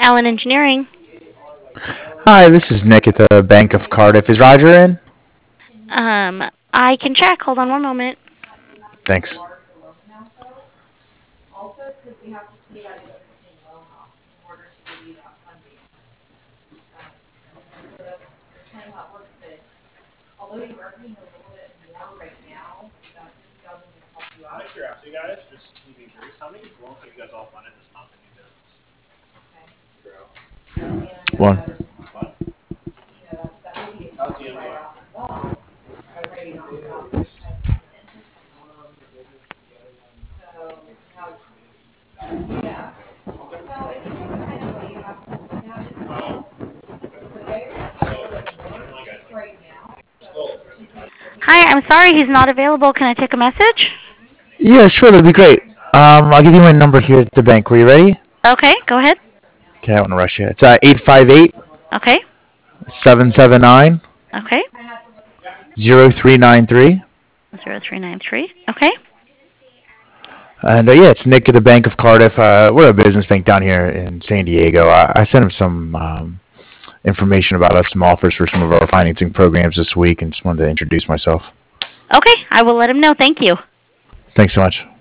Allen Engineering. Hi, this is Nick at the Bank of Cardiff. Is Roger in? Um, I can check. Hold on one moment. Thanks. One. Hi, I'm sorry he's not available. Can I take a message? Yeah, sure, that'd be great. I'll give you my number here at the bank. Were you ready? Okay, go ahead. Okay, I don't want to rush you. It's 858 Okay, 779 okay. 0393. 0393. Okay. And yeah, it's Nick at the Bank of Cardiff. We're a business bank down here in San Diego. I sent him some information about us, some offers for some of our financing programs this week, and just wanted to introduce myself. Okay, I will let him know. Thank you. Thanks so much.